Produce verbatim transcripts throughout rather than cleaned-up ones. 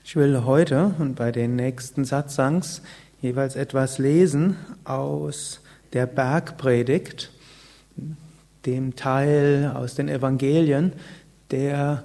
Ich will heute und bei den nächsten Satsangs jeweils etwas lesen aus der Bergpredigt, dem Teil aus den Evangelien, der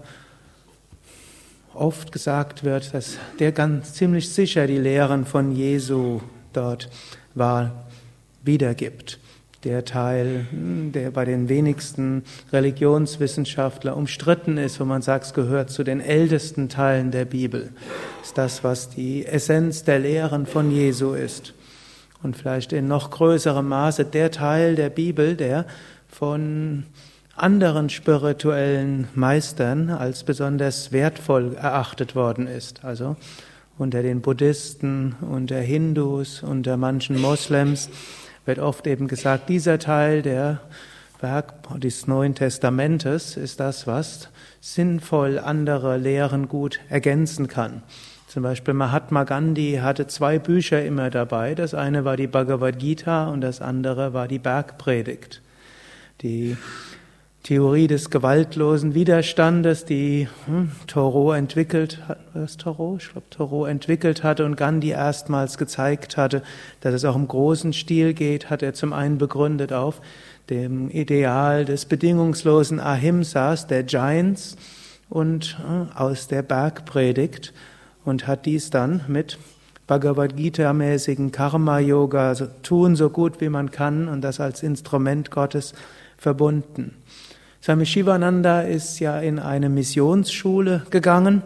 oft gesagt wird, dass der ganz ziemlich sicher die Lehren von Jesu dort war, wiedergibt. Der Teil, der bei den wenigsten Religionswissenschaftler umstritten ist, wo man sagt, es gehört zu den ältesten Teilen der Bibel, ist das, was die Essenz der Lehren von Jesu ist. Und vielleicht in noch größerem Maße der Teil der Bibel, der von anderen spirituellen Meistern als besonders wertvoll erachtet worden ist. Also unter den Buddhisten, unter Hindus, unter manchen Moslems wird oft eben gesagt, dieser Teil der Werk des Neuen Testamentes ist das, was sinnvoll andere Lehren gut ergänzen kann. Zum Beispiel Mahatma Gandhi hatte zwei Bücher immer dabei. Das eine war die Bhagavad Gita und das andere war die Bergpredigt. Die Theorie des gewaltlosen Widerstandes, die hm, Thoreau entwickelt hat, was Thoreau? Ich glaube, Thoreau entwickelt hatte und Gandhi erstmals gezeigt hatte, dass es auch im großen Stil geht, hat er zum einen begründet auf dem Ideal des bedingungslosen Ahimsas, der Giants und äh, aus der Bergpredigt und hat dies dann mit Bhagavad Gita-mäßigen Karma-Yoga, also tun so gut wie man kann und das als Instrument Gottes verbunden. Swami Shivananda ist ja in eine Missionsschule gegangen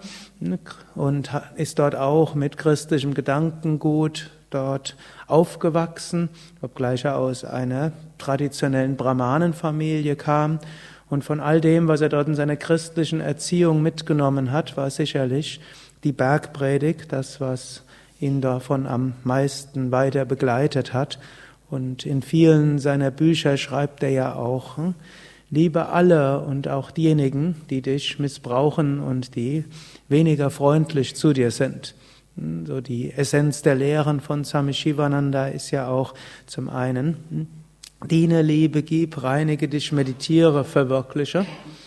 und ist dort auch mit christlichem Gedankengut dort aufgewachsen, obgleich er aus einer traditionellen Brahmanenfamilie kam. Und von all dem, was er dort in seiner christlichen Erziehung mitgenommen hat, war sicherlich die Bergpredigt, das, was ihn davon am meisten weiter begleitet hat. Und in vielen seiner Bücher schreibt er ja auch, liebe alle und auch diejenigen, die dich missbrauchen und die weniger freundlich zu dir sind. So die Essenz der Lehren von Swami Shivananda ist ja auch zum einen, diene, liebe, gib, reinige dich, meditiere, verwirkliche.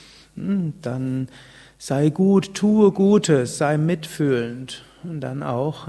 Dann sei gut, tue Gutes, sei mitfühlend. Und dann auch,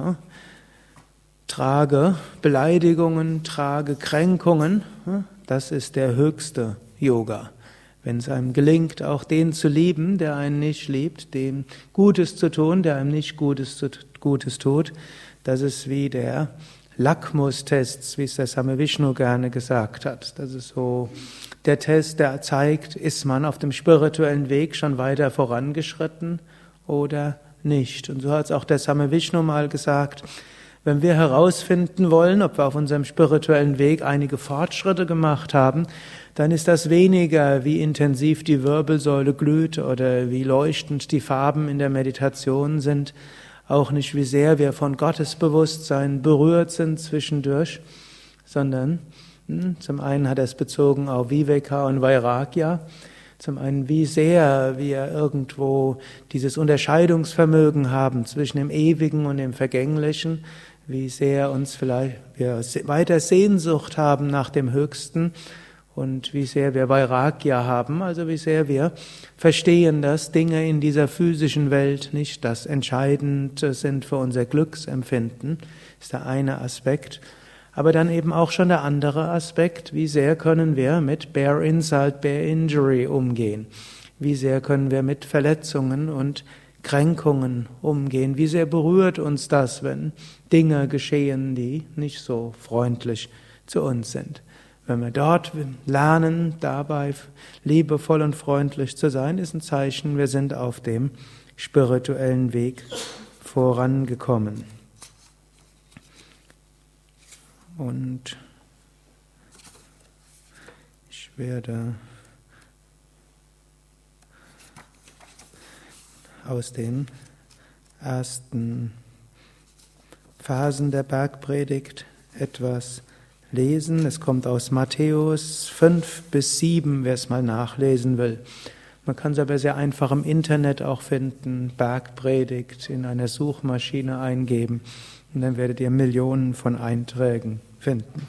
trage Beleidigungen, trage Kränkungen. Das ist der höchste Yoga. Wenn es einem gelingt, auch den zu lieben, der einen nicht liebt, dem Gutes zu tun, der einem nicht Gutes, Gutes tut, das ist wie der Lackmustest, wie es der Same Vishnu gerne gesagt hat. Das ist so der Test, der zeigt, ist man auf dem spirituellen Weg schon weiter vorangeschritten oder nicht. Und so hat es auch der Same Vishnu mal gesagt, wenn wir herausfinden wollen, ob wir auf unserem spirituellen Weg einige Fortschritte gemacht haben, dann ist das weniger, wie intensiv die Wirbelsäule glüht oder wie leuchtend die Farben in der Meditation sind, auch nicht, wie sehr wir von Gottesbewusstsein berührt sind zwischendurch, sondern hm, zum einen hat er es bezogen auf Viveka und Vairagya, zum einen, wie sehr wir irgendwo dieses Unterscheidungsvermögen haben zwischen dem Ewigen und dem Vergänglichen, wie sehr uns vielleicht wir weiter Sehnsucht haben nach dem Höchsten und wie sehr wir Vairagya haben, also wie sehr wir verstehen, dass Dinge in dieser physischen Welt nicht das Entscheidende sind für unser Glücksempfinden, ist der eine Aspekt. Aber dann eben auch schon der andere Aspekt, wie sehr können wir mit Bare Insult, Bare Injury umgehen? Wie sehr können wir mit Verletzungen und Kränkungen umgehen? Wie sehr berührt uns das, wenn Dinge geschehen, die nicht so freundlich zu uns sind? Wenn wir dort lernen, dabei liebevoll und freundlich zu sein, ist ein Zeichen, wir sind auf dem spirituellen Weg vorangekommen. Und ich werde aus den ersten Phasen der Bergpredigt etwas lesen. Es kommt aus Matthäus fünf bis sieben, wer es mal nachlesen will. Man kann es aber sehr einfach im Internet auch finden, Bergpredigt in einer Suchmaschine eingeben und dann werdet ihr Millionen von Einträgen finden.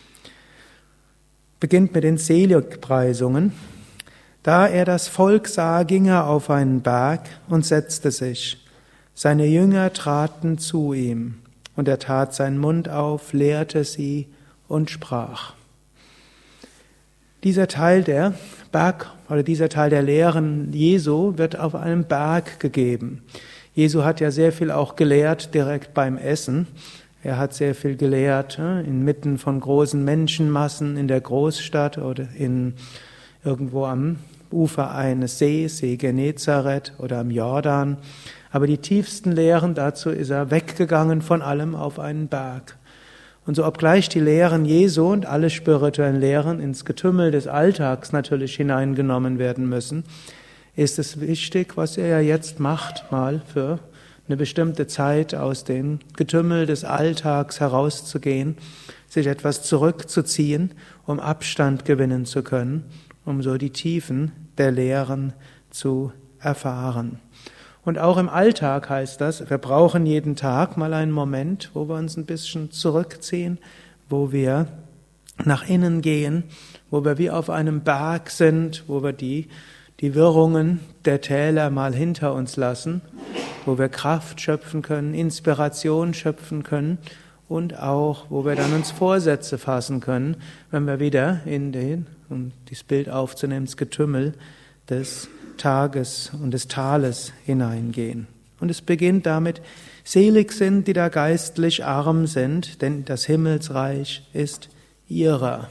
Beginnt mit den Seligpreisungen. Da er das Volk sah, ging er auf einen Berg und setzte sich. Seine Jünger traten zu ihm, und er tat seinen Mund auf, lehrte sie und sprach. Dieser Teil der Berg oder dieser Teil der Lehren Jesu wird auf einem Berg gegeben. Jesu hat ja sehr viel auch gelehrt direkt beim Essen. Er hat sehr viel gelehrt inmitten von großen Menschenmassen in der Großstadt oder in irgendwo am Ufer eines Sees, See Genezareth oder am Jordan. Aber die tiefsten Lehren, dazu ist er weggegangen von allem auf einen Berg. Und so obgleich die Lehren Jesu und alle spirituellen Lehren ins Getümmel des Alltags natürlich hineingenommen werden müssen, ist es wichtig, was er ja jetzt macht, mal für eine bestimmte Zeit aus dem Getümmel des Alltags herauszugehen, sich etwas zurückzuziehen, um Abstand gewinnen zu können, um so die Tiefen der Lehren zu erfahren. Und auch im Alltag heißt das, wir brauchen jeden Tag mal einen Moment, wo wir uns ein bisschen zurückziehen, wo wir nach innen gehen, wo wir wie auf einem Berg sind, wo wir die, die Wirrungen der Täler mal hinter uns lassen, wo wir Kraft schöpfen können, Inspiration schöpfen können und auch, wo wir dann uns Vorsätze fassen können, wenn wir wieder in den, um dieses Bild aufzunehmen, das Getümmel des Tages und des Tales hineingehen. Und es beginnt damit, selig sind, die da geistlich arm sind, denn das Himmelsreich ist ihrer.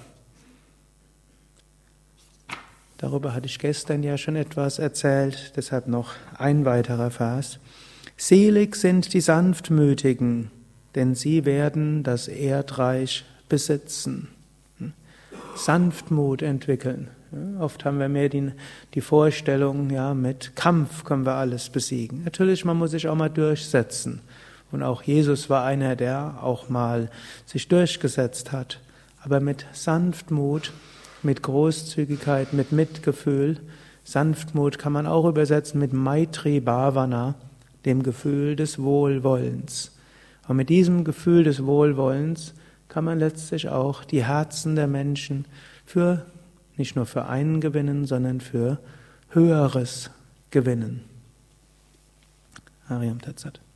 Darüber hatte ich gestern ja schon etwas erzählt, deshalb noch ein weiterer Vers. Selig sind die Sanftmütigen, denn sie werden das Erdreich besitzen. Sanftmut entwickeln. Ja, oft haben wir mehr die, die Vorstellung, ja, mit Kampf können wir alles besiegen. Natürlich, man muss sich auch mal durchsetzen. Und auch Jesus war einer, der auch mal sich durchgesetzt hat. Aber mit Sanftmut, mit Großzügigkeit, mit Mitgefühl. Sanftmut kann man auch übersetzen mit Maitri Bhavana, dem Gefühl des Wohlwollens. Und mit diesem Gefühl des Wohlwollens kann man letztlich auch die Herzen der Menschen für nicht nur für einen gewinnen, sondern für Höheres gewinnen. Hariam Tat Sat.